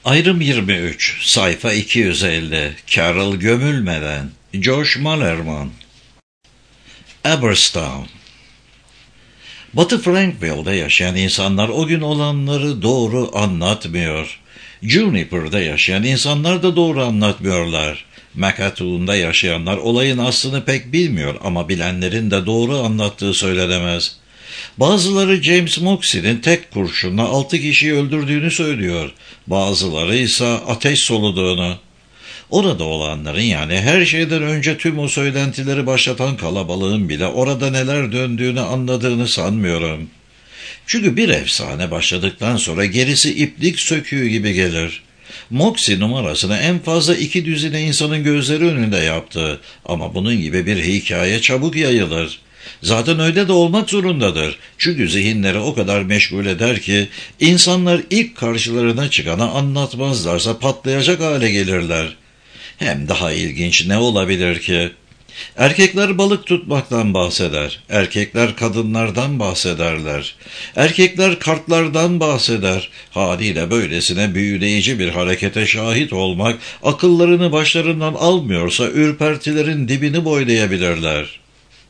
Ayrım 23, sayfa 250, Carol gömülmeden, Josh Malerman. Aberystwyth. Batı Frankville'de yaşayan insanlar o gün olanları doğru anlatmıyor. Juniper'da yaşayan insanlar da doğru anlatmıyorlar. Makatoon'da yaşayanlar olayın aslını pek bilmiyor ama bilenlerin de doğru anlattığı söylenemez. Bazıları James Moxey'nin tek kurşunla 6 kişiyi öldürdüğünü söylüyor. Bazıları ise ateş soluduğunu. Orada olanların, yani her şeyden önce tüm o söylentileri başlatan kalabalığın bile orada neler döndüğünü anladığını sanmıyorum. Çünkü bir efsane başladıktan sonra gerisi iplik söküğü gibi gelir. Moxey numarasını en fazla 2 düzine insanın gözleri önünde yaptı ama bunun gibi bir hikaye çabuk yayılır. Zaten öyle de olmak zorundadır. Çünkü zihinleri o kadar meşgul eder ki insanlar ilk karşılarına çıkanı anlatmazlarsa patlayacak hale gelirler. Hem daha ilginç ne olabilir ki? Erkekler balık tutmaktan bahseder. Erkekler kadınlardan bahsederler. Erkekler kartlardan bahseder. Haliyle böylesine büyüleyici bir harekete şahit olmak akıllarını başlarından almıyorsa ürpertilerin dibini boylayabilirler.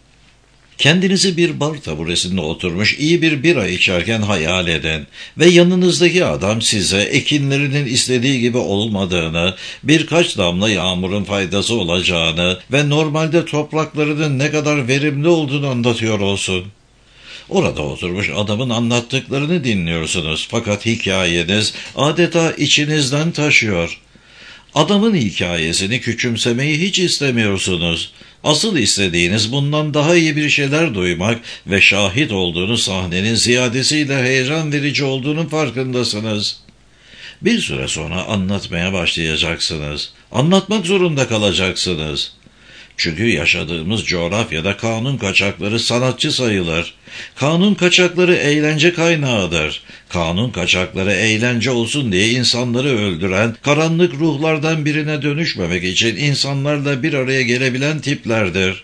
Kendinizi bir bar taburesinde oturmuş iyi bir bira içerken hayal edin ve yanınızdaki adam size ekinlerinin istediği gibi olmadığını, birkaç damla yağmurun faydası olacağını ve normalde topraklarının ne kadar verimli olduğunu anlatıyor olsun. Orada oturmuş adamın anlattıklarını dinliyorsunuz fakat hikayeniz adeta içinizden taşıyor. Adamın hikayesini küçümsemeyi hiç istemiyorsunuz. Asıl istediğiniz bundan daha iyi bir şeyler duymak ve şahit olduğunuz sahnenin ziyadesiyle heyecan verici olduğunun farkındasınız. Bir süre sonra anlatmaya başlayacaksınız. Anlatmak zorunda kalacaksınız. Çünkü yaşadığımız coğrafyada kanun kaçakları sanatçı sayılır. Kanun kaçakları eğlence kaynağıdır. Kanun kaçakları eğlence olsun diye insanları öldüren, karanlık ruhlardan birine dönüşmemek için insanlarla bir araya gelebilen tiplerdir.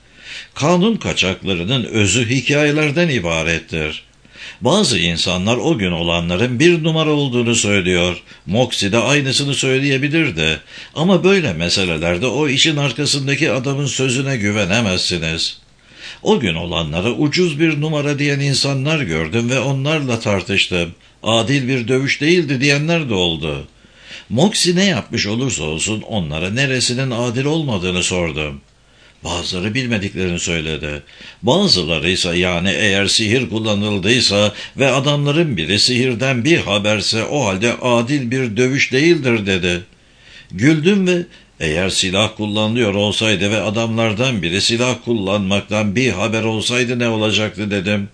Kanun kaçaklarının özü hikayelerden ibarettir. Bazı insanlar o gün olanların bir numara olduğunu söylüyor. Moxey de aynısını söyleyebilirdi. Ama böyle meselelerde o işin arkasındaki adamın sözüne güvenemezsiniz. O gün olanlara ucuz bir numara diyen insanlar gördüm ve onlarla tartıştım. Adil bir dövüş değildi diyenler de oldu. Moxey ne yapmış olursa olsun onlara neresinin adil olmadığını sordum. Bazıları bilmediklerini söyledi. Bazıları ise, yani eğer sihir kullanıldıysa ve adamların biri sihirden bir haberse o halde adil bir dövüş değildir dedi. Güldüm ve eğer silah kullanılıyor olsaydı ve adamlardan biri silah kullanmaktan bir haber olsaydı ne olacaktı dedim.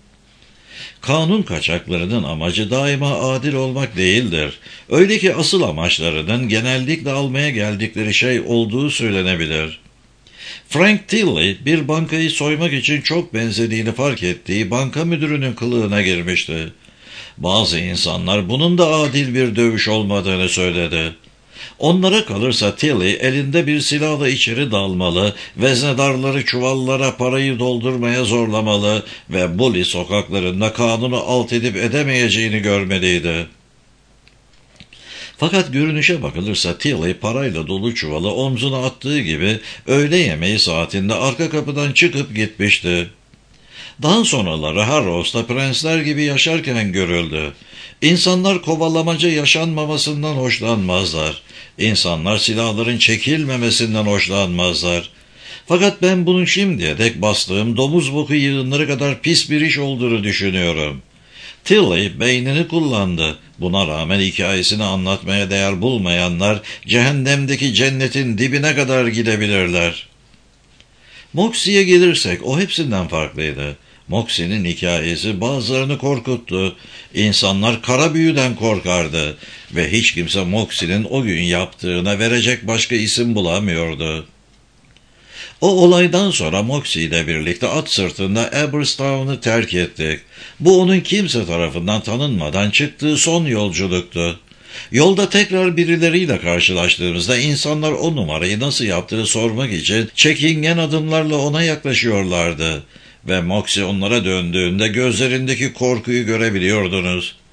Kanun kaçaklarının amacı daima adil olmak değildir. Öyle ki asıl amaçlarının genellikle almaya geldikleri şey olduğu söylenebilir. Frank Tilley bir bankayı soymak için çok benzediğini fark ettiği banka müdürünün kılığına girmişti. Bazı insanlar bunun da adil bir dövüş olmadığını söyledi. Onlara kalırsa Tilley elinde bir silahla içeri dalmalı, veznedarları çuvallara parayı doldurmaya zorlamalı ve Bully sokaklarında kanunu alt edip edemeyeceğini görmeliydi. Fakat görünüşe bakılırsa Tilley parayla dolu çuvalı omzuna attığı gibi öğle yemeği saatinde arka kapıdan çıkıp gitmişti. Daha sonraları Harrows'ta prensler gibi yaşarken görüldü. İnsanlar kovalamaca yaşanmamasından hoşlanmazlar. İnsanlar silahların çekilmemesinden hoşlanmazlar. Fakat ben bunun şimdiye dek bastığım domuz boku yığınları kadar pis bir iş olduğunu düşünüyorum. Tilley beynini kullandı. Buna rağmen hikayesini anlatmaya değer bulmayanlar cehennemdeki cennetin dibine kadar gidebilirler. Moxey'e gelirsek o hepsinden farklıydı. Moxey'nin hikayesi bazılarını korkuttu. İnsanlar kara büyüden korkardı ve hiç kimse Moxey'nin o gün yaptığına verecek başka isim bulamıyordu. O olaydan sonra Moxey ile birlikte at sırtında Aberystwyth'ı terk ettik. Bu onun kimse tarafından tanınmadan çıktığı son yolculuktu. Yolda tekrar birileriyle karşılaştığımızda insanlar o numarayı nasıl yaptığını sormak için çekingen adımlarla ona yaklaşıyorlardı. Ve Moxey onlara döndüğünde gözlerindeki korkuyu görebiliyordunuz.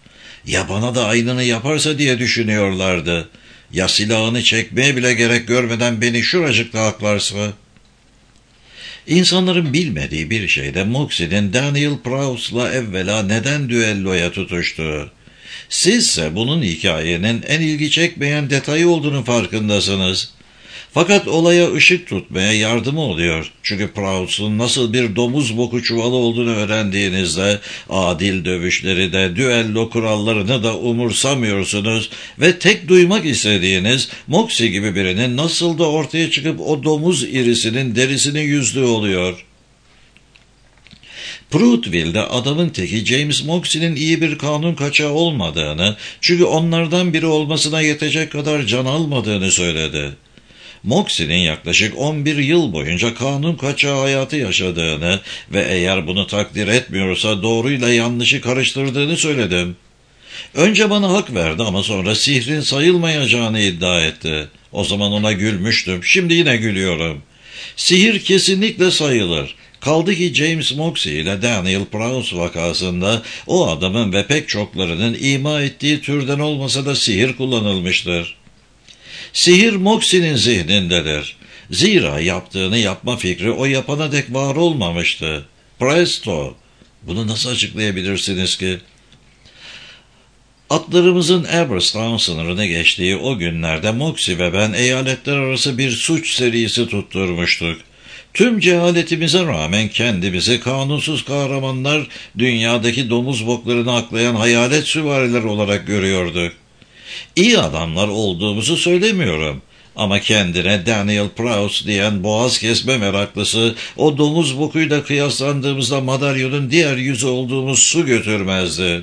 Ya bana da aynını yaparsa diye düşünüyorlardı. Ya silahını çekmeye bile gerek görmeden beni şuracıkta haklarsa? İnsanların bilmediği bir şeyde Moxie'nin Daniel Prowse'la evvela neden düelloya tutuştuğu. Sizse bunun hikayenin en ilgi çekmeyen detayı olduğunu farkındasınız. Fakat olaya ışık tutmaya yardımı oluyor. Çünkü Prowse'un nasıl bir domuz boku çuvalı olduğunu öğrendiğinizde adil dövüşleri de düello kurallarını da umursamıyorsunuz ve tek duymak istediğiniz Moxie gibi birinin nasıl da ortaya çıkıp o domuz irisinin derisini yüzdüğü oluyor. Pruittville'de adamın teki James Moxie'nin iyi bir kanun kaçağı olmadığını, çünkü onlardan biri olmasına yetecek kadar can almadığını söyledi. Moxie'nin yaklaşık 11 yıl boyunca kanun kaçağı hayatı yaşadığını ve eğer bunu takdir etmiyorsa doğruyla yanlışı karıştırdığını söyledim. Önce bana hak verdi ama sonra sihrin sayılmayacağını iddia etti. O zaman ona gülmüştüm, şimdi yine gülüyorum. Sihir kesinlikle sayılır. Kaldı ki James Moxie ile Daniel Prowse vakasında o adamın ve pek çoklarının ima ettiği türden olmasa da sihir kullanılmıştır. Sihir Moxie'nin zihnindedir. Zira yaptığını yapma fikri o yapana dek var olmamıştı. Presto! Bunu nasıl açıklayabilirsiniz ki? Atlarımızın Aberstown sınırını geçtiği o günlerde Moxie ve ben eyaletler arası bir suç serisi tutturmuştuk. Tüm cehaletimize rağmen kendimizi kanunsuz kahramanlar, dünyadaki domuz boklarını aklayan hayalet süvariler olarak görüyorduk. İyi adamlar olduğumuzu söylemiyorum. Ama kendine Daniel Prowse diyen boğaz kesme meraklısı, o domuz bokuyla kıyaslandığımızda madalyonun diğer yüzü olduğumuz su götürmezdi.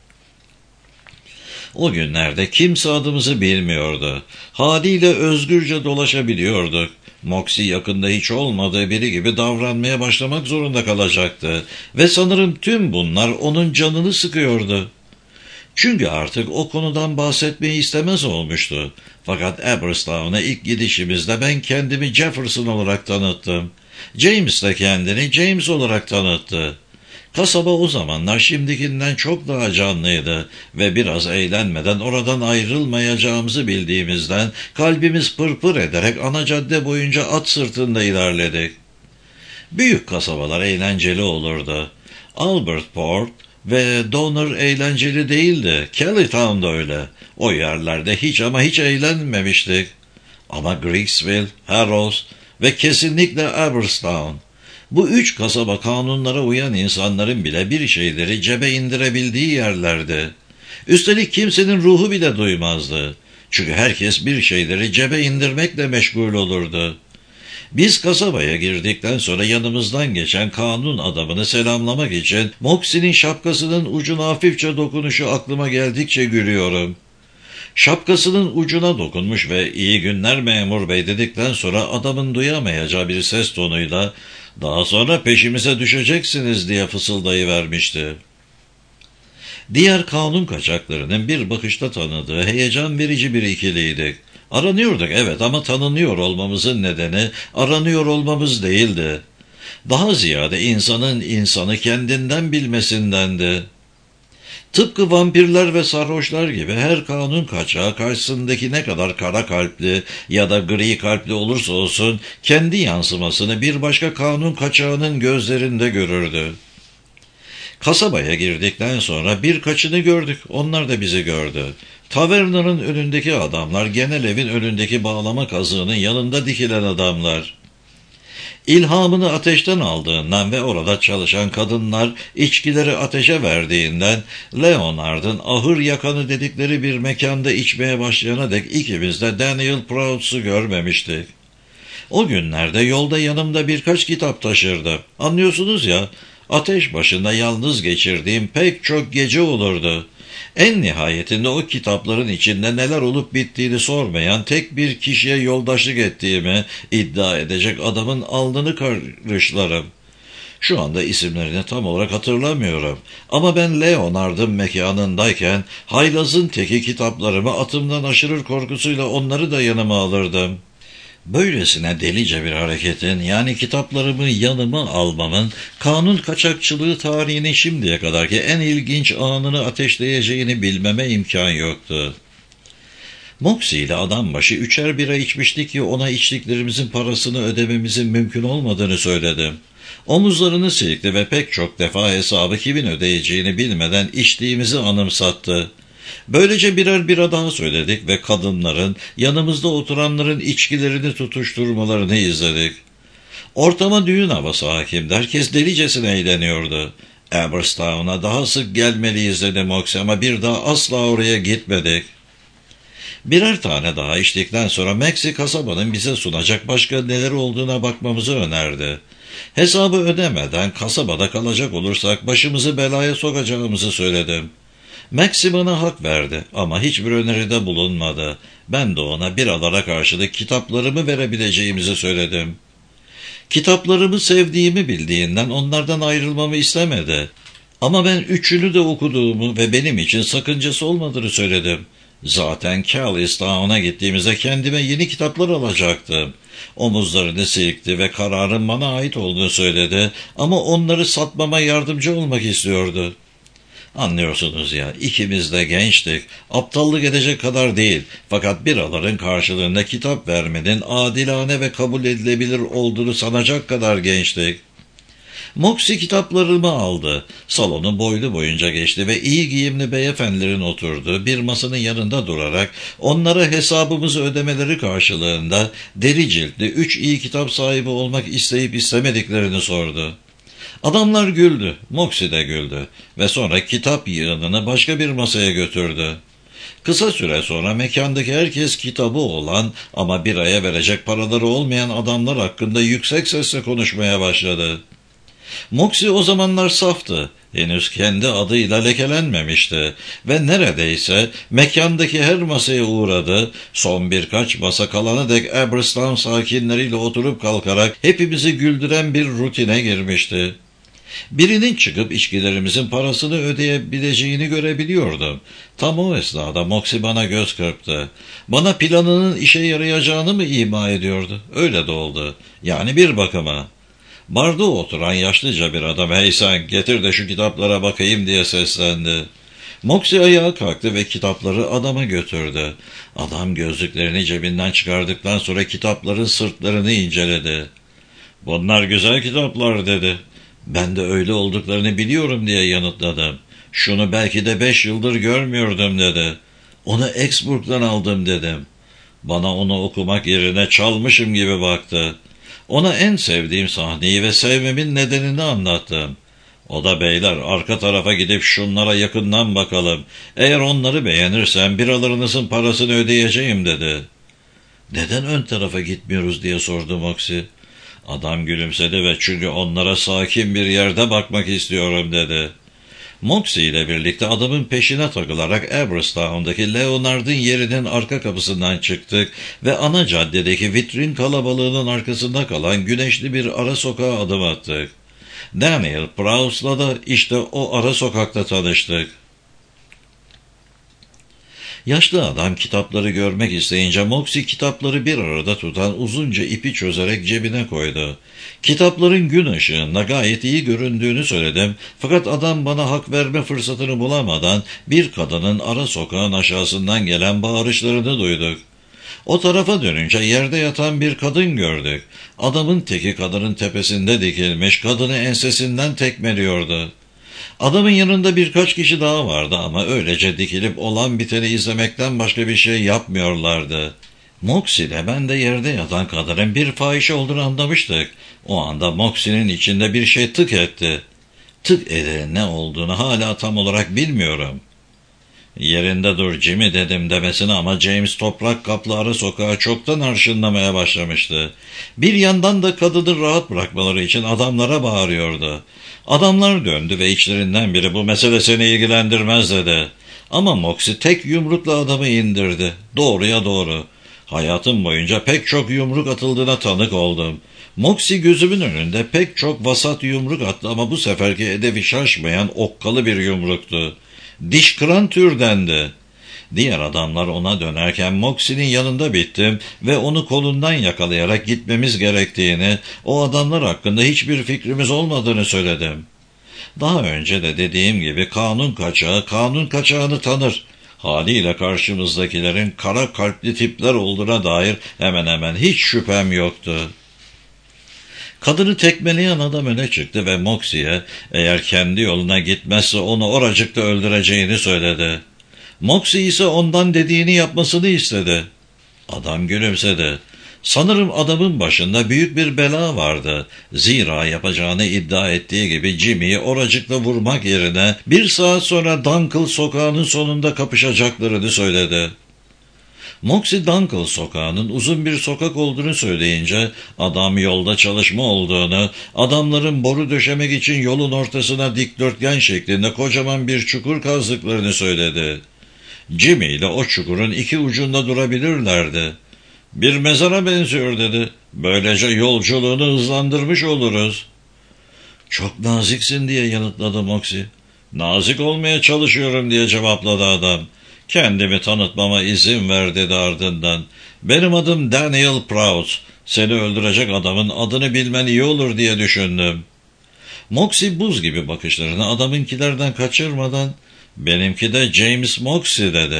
O günlerde kimse adımızı bilmiyordu. Haliyle özgürce dolaşabiliyorduk. Moxie yakında hiç olmadığı biri gibi davranmaya başlamak zorunda kalacaktı. Ve sanırım tüm bunlar onun canını sıkıyordu. Çünkü artık o konudan bahsetmeyi istemez olmuştu. Fakat Aberstown'a ilk gidişimizde ben kendimi Jefferson olarak tanıttım. James de kendini James olarak tanıttı. Kasaba o zamanlar şimdikinden çok daha canlıydı ve biraz eğlenmeden oradan ayrılmayacağımızı bildiğimizden kalbimiz pırpır ederek ana cadde boyunca at sırtında ilerledik. Büyük kasabalar eğlenceli olurdu. Albertport ve Donner eğlenceli değildi. Kellytown da öyle. O yerlerde hiç ama hiç eğlenmemiştik. Ama Greaksville, Harrows ve kesinlikle Aberstown. Bu üç kasaba kanunlara uyan insanların bile bir şeyleri cebe indirebildiği yerlerdi. Üstelik kimsenin ruhu bile duymazdı. Çünkü herkes bir şeyleri cebe indirmekle meşgul olurdu. Biz kasabaya girdikten sonra yanımızdan geçen kanun adamını selamlamak için Moxie'nin şapkasının ucuna hafifçe dokunuşu aklıma geldikçe gülüyorum. Şapkasının ucuna dokunmuş ve "İyi günler memur bey" dedikten sonra adamın duyamayacağı bir ses tonuyla "Daha sonra peşimize düşeceksiniz" diye fısıldayıvermişti. Diğer kanun kaçaklarının bir bakışta tanıdığı heyecan verici bir ikiliydik. Aranıyorduk evet, ama tanınıyor olmamızın nedeni aranıyor olmamız değildi. Daha ziyade insanın insanı kendinden bilmesindendi. Tıpkı vampirler ve sarhoşlar gibi her kanun kaçağı karşısındaki ne kadar kara kalpli ya da gri kalpli olursa olsun kendi yansımasını bir başka kanun kaçağının gözlerinde görürdü. Kasabaya girdikten sonra birkaçını gördük, onlar da bizi gördü. Tavernanın önündeki adamlar, genel evin önündeki bağlama kazığının yanında dikilen adamlar. İlhamını ateşten aldığından ve orada çalışan kadınlar içkileri ateşe verdiğinden Leonard'ın ahır yakanı dedikleri bir mekanda içmeye başlayana dek ikimiz de Daniel Prowse'u görmemiştik. O günlerde yolda yanımda birkaç kitap taşırdım. Anlıyorsunuz ya, ateş başında yalnız geçirdiğim pek çok gece olurdu. En nihayetinde o kitapların içinde neler olup bittiğini sormayan tek bir kişiye yoldaşlık ettiğimi iddia edecek adamın alnını karışlarım. Şu anda isimlerini tam olarak hatırlamıyorum. Ama ben Leonard'ın mekanındayken haylazın teki kitaplarımı atımdan aşırır korkusuyla onları da yanıma alırdım. Böylesine delice bir hareketin, yani kitaplarımı yanıma almamın, kanun kaçakçılığı tarihinin şimdiye kadarki en ilginç anını ateşleyeceğini bilmeme imkan yoktu. Moxie ile adam başı 3'er bira içmiştik ki ona içtiklerimizin parasını ödememizin mümkün olmadığını söyledim. Omuzlarını silkti ve pek çok defa hesabı kimin ödeyeceğini bilmeden içtiğimizi anımsattı. Böylece birer bira daha söyledik ve kadınların, yanımızda oturanların içkilerini tutuşturmalarını izledik. Ortama düğün havası hakimdi. Herkes delicesine eğleniyordu. Aberstown'a daha sık gelmeliyiz dedi Moxie ama bir daha asla oraya gitmedik. Birer tane daha içtikten sonra Maxie kasabanın bize sunacak başka neler olduğuna bakmamızı önerdi. Hesabı ödemeden kasabada kalacak olursak başımızı belaya sokacağımızı söyledim. Maxie bana hak verdi ama hiçbir öneride bulunmadı. Ben de ona biralara karşılık kitaplarımı verebileceğimizi söyledim. Kitaplarımı sevdiğimi bildiğinden onlardan ayrılmamı istemedi. Ama ben üçünü de okuduğumu ve benim için sakıncası olmadığını söyledim. Zaten Charlestown'a gittiğimizde kendime yeni kitaplar alacaktım. Omuzlarını silkti ve kararın bana ait olduğunu söyledi ama onları satmama yardımcı olmak istiyordu. Anlıyorsunuz ya, ikimiz de gençtik, aptallık edecek kadar değil, fakat biraların karşılığında kitap vermenin adilane ve kabul edilebilir olduğunu sanacak kadar gençtik. Moxie kitaplarımı aldı. Salonu boylu boyunca geçti ve iyi giyimli beyefendilerin oturduğu bir masanın yanında durarak onlara hesabımızı ödemeleri karşılığında deri ciltli 3 iyi kitap sahibi olmak isteyip istemediklerini sordu. Adamlar güldü, Moxie de güldü ve sonra kitap yığınını başka bir masaya götürdü. Kısa süre sonra mekandaki herkes kitabı olan ama biraya verecek paraları olmayan adamlar hakkında yüksek sesle konuşmaya başladı. Moxie o zamanlar saftı, henüz kendi adıyla lekelenmemişti ve neredeyse mekandaki her masaya uğradı, son birkaç masa kalana dek Aberstown sakinleriyle oturup kalkarak hepimizi güldüren bir rutine girmişti. Birinin çıkıp içkilerimizin parasını ödeyebileceğini görebiliyordum. Tam o esnada Moxie bana göz kırptı. Bana planının işe yarayacağını mı ima ediyordu? Öyle de oldu. Yani bir bakıma. Barda oturan yaşlıca bir adam, "Hey sen, getir de şu kitaplara bakayım," diye seslendi. Moxie ayağa kalktı ve kitapları adama götürdü. Adam gözlüklerini cebinden çıkardıktan sonra kitapların sırtlarını inceledi. "Bunlar güzel kitaplar," dedi. "Ben de öyle olduklarını biliyorum," diye yanıtladım. "Şunu belki de 5 yıldır görmüyordum," dedi. "Onu Exburg'dan aldım," dedim. Bana onu okumak yerine çalmışım gibi baktı. Ona en sevdiğim sahneyi ve sevmemin nedenini anlattım. O da, "Beyler, arka tarafa gidip şunlara yakından bakalım. Eğer onları beğenirsem biralarınızın parasını ödeyeceğim," dedi. "Neden ön tarafa gitmiyoruz?" diye sordu Moxie. Adam gülümsedi ve "Çünkü onlara sakin bir yerde bakmak istiyorum," dedi. Moxie ile birlikte adamın peşine takılarak Aberstown'daki Leonard'ın yerinin arka kapısından çıktık ve ana caddedeki vitrin kalabalığının arkasında kalan güneşli bir ara sokağa adım attık. Daniel Prowse'la da işte o ara sokakta tanıştık. Yaşlı adam kitapları görmek isteyince Moxie kitapları bir arada tutan uzunca ipi çözerek cebine koydu. Kitapların gün ışığında gayet iyi göründüğünü söyledim fakat adam bana hak verme fırsatını bulamadan bir kadının ara sokağın aşağısından gelen bağırışlarını duyduk. O tarafa dönünce yerde yatan bir kadın gördük. Adamın teki kadının tepesinde dikilmiş, kadını ensesinden tekmeliyordu. Adamın yanında birkaç kişi daha vardı ama öylece dikilip olan biteni izlemekten başka bir şey yapmıyorlardı. Moxie ile ben de yerde yatan kadının bir fahişe olduğunu anlamıştık. O anda Moxie'nin içinde bir şey tık etti. Tık eden ne olduğunu hala tam olarak bilmiyorum. "Yerinde dur Jimmy," dedim demesine ama James toprak kaplı ara sokağı çoktan arşınlamaya başlamıştı. Bir yandan da kadını rahat bırakmaları için adamlara bağırıyordu. Adamlar döndü ve içlerinden biri "Bu mesele seni ilgilendirmez," dedi. Ama Moxie tek yumrukla adamı indirdi. Doğruya doğru. Hayatım boyunca pek çok yumruk atıldığına tanık oldum. Moxie gözümün önünde pek çok vasat yumruk attı ama bu seferki hedefi şaşmayan okkalı bir yumruktu. Diş kıran türdendi. Diğer adamlar ona dönerken Moxie'nin yanında bittim ve onu kolundan yakalayarak gitmemiz gerektiğini, o adamlar hakkında hiçbir fikrimiz olmadığını söyledim. Daha önce de dediğim gibi kanun kaçağı, kanun kaçağını tanır. Haliyle karşımızdakilerin kara kalpli tipler olduğuna dair hemen hemen hiç şüphem yoktu. Kadını tekmeleyen adam öne çıktı ve Moxie'ye eğer kendi yoluna gitmezse onu oracıkta öldüreceğini söyledi. Moxie ise ondan dediğini yapmasını istedi. Adam gülümsedi. Sanırım adamın başında büyük bir bela vardı. Zira yapacağını iddia ettiği gibi Jimmy'yi oracıkla vurmak yerine 1 saat sonra Dunkel sokağının sonunda kapışacaklarını söyledi. Moxie Dunkel sokağının uzun bir sokak olduğunu söyleyince adam yolda çalışma olduğunu, adamların boru döşemek için yolun ortasına dikdörtgen şeklinde kocaman bir çukur kazdıklarını söyledi. Jimmy ile o çukurun iki ucunda durabilirlerdi. Bir mezara benziyor dedi. Böylece yolculuğunu hızlandırmış oluruz. Çok naziksin diye yanıtladı Moxie. Nazik olmaya çalışıyorum diye cevapladı adam. Kendimi tanıtmama izin ver dedi ardından. Benim adım Daniel Prout. Seni öldürecek adamın adını bilmen iyi olur diye düşündüm. Moxie buz gibi bakışlarını adamınkilerden kaçırmadan benimki de James Moxie dedi.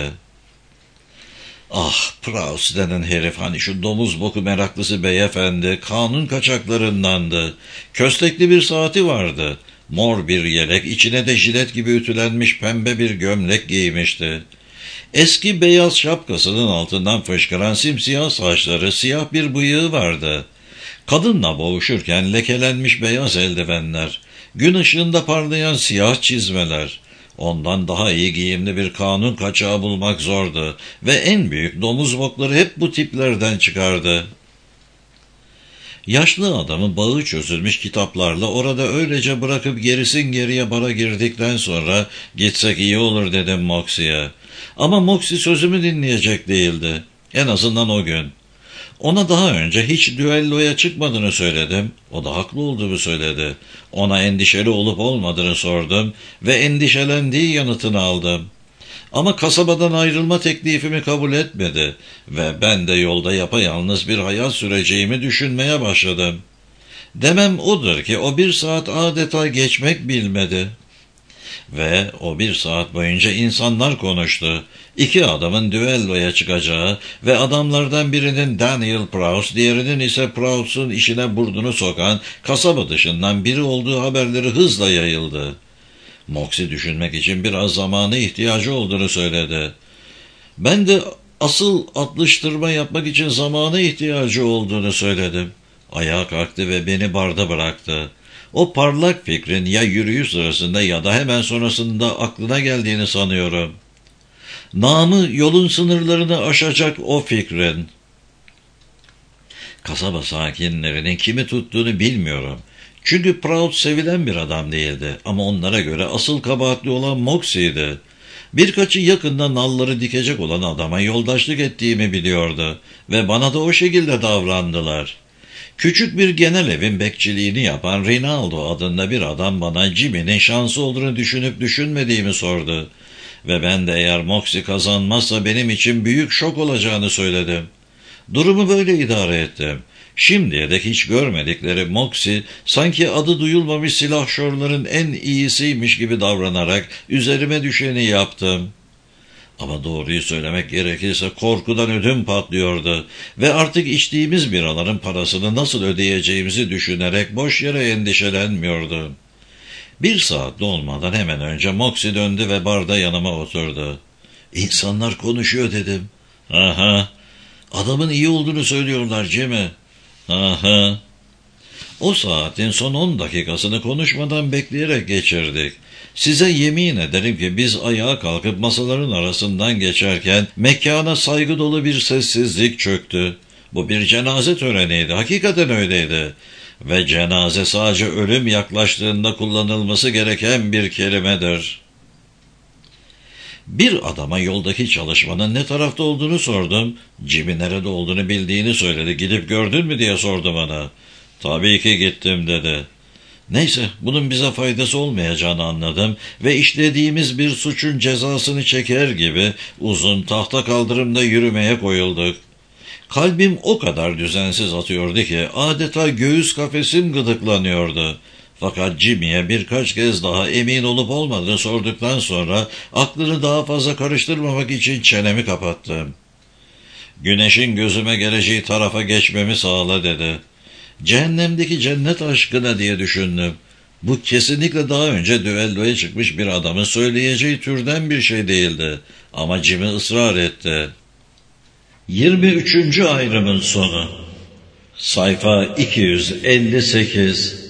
Ah, Prout denen herif, hani şu domuz boku meraklısı beyefendi, kanun kaçaklarındandı. Köstekli bir saati vardı. Mor bir yelek, içine de jilet gibi ütülenmiş pembe bir gömlek giymişti. Eski beyaz şapkasının altından fışkıran simsiyah saçları, siyah bir bıyığı vardı. Kadınla boğuşurken lekelenmiş beyaz eldivenler, gün ışığında parlayan siyah çizmeler. Ondan daha iyi giyimli bir kanun kaçağı bulmak zordu ve en büyük domuz bokları hep bu tiplerden çıkardı. Yaşlı adamı bağı çözülmüş kitaplarla orada öylece bırakıp gerisin geriye bara girdikten sonra gitsek iyi olur dedim Moxie'ye. Ama Moxie sözümü dinleyecek değildi. En azından o gün. Ona daha önce hiç düelloya çıkmadığını söyledim. O da haklı olduğumu söyledi. Ona endişeli olup olmadığını sordum ve endişelendiği yanıtını aldım. Ama kasabadan ayrılma teklifimi kabul etmedi ve ben de yolda yapayalnız bir hayat süreceğimi düşünmeye başladım. Demem odur ki o 1 saat adeta geçmek bilmedi. Ve o 1 saat boyunca insanlar konuştu. 2 adamın düelloya çıkacağı ve adamlardan birinin Daniel Prout, diğerinin ise Prout'un işine burnunu sokan kasaba dışından biri olduğu haberleri hızla yayıldı. Moxie düşünmek için biraz zamana ihtiyacı olduğunu söyledi. Ben de asıl atlıştırma yapmak için zamana ihtiyacı olduğunu söyledim. Ayağa kalktı ve beni barda bıraktı. O parlak fikrin ya yürüyüş sırasında ya da hemen sonrasında aklına geldiğini sanıyorum. Namı yolun sınırlarını aşacak o fikrin. Kasaba sakinlerinin kimi tuttuğunu bilmiyorum. Çünkü Prout sevilen bir adam değildi ama onlara göre asıl kabahatli olan Moxie'ydi. Birkaçı yakında nalları dikecek olan adama yoldaşlık ettiğimi biliyordu ve bana da o şekilde davrandılar. Küçük bir genel evin bekçiliğini yapan Rinaldo adında bir adam bana Jimmy'nin şansı olduğunu düşünüp düşünmediğimi sordu. Ve ben de eğer Moxie kazanmazsa benim için büyük şok olacağını söyledim. Durumu böyle idare ettim. Şimdiye dek hiç görmedikleri Moxie sanki adı duyulmamış silahşörlerin en iyisiymiş gibi davranarak üzerime düşeni yaptım. Ama doğruyu söylemek gerekirse korkudan ödüm patlıyordu ve artık içtiğimiz biraların parasını nasıl ödeyeceğimizi düşünerek boş yere endişelenmiyordum. 1 saat dolmadan hemen önce Moxie döndü ve barda yanıma oturdu. İnsanlar konuşuyor dedim. Aha, adamın iyi olduğunu söylüyorlar Jimmy. Aha. O saatin son 10 dakikasını konuşmadan bekleyerek geçirdik. Size yemin ederim ki biz ayağa kalkıp masaların arasından geçerken mekana saygı dolu bir sessizlik çöktü. Bu bir cenaze töreniydi, hakikaten öyleydi. Ve cenaze sadece ölüm yaklaştığında kullanılması gereken bir kelimedir. Bir adama yoldaki çalışmanın ne tarafta olduğunu sordum. Jimmy nerede olduğunu bildiğini söyledi. Gidip gördün mü diye sordu bana. Tabii ki gittim dedi. Neyse, bunun bize faydası olmayacağını anladım ve işlediğimiz bir suçun cezasını çeker gibi uzun tahta kaldırımda yürümeye koyulduk. Kalbim o kadar düzensiz atıyordu ki adeta göğüs kafesim gıdıklanıyordu. Fakat Jimmy'ye birkaç kez daha emin olup olmadığını sorduktan sonra aklını daha fazla karıştırmamak için çenemi kapattım. Güneşin gözüme geleceği tarafa geçmemi sağla dedi. Cehennemdeki cennet aşkına diye düşündüm. Bu kesinlikle daha önce düelloya çıkmış bir adamın söyleyeceği türden bir şey değildi. Ama Jimmy ısrar etti. 23. ayrımın sonu. Sayfa 258.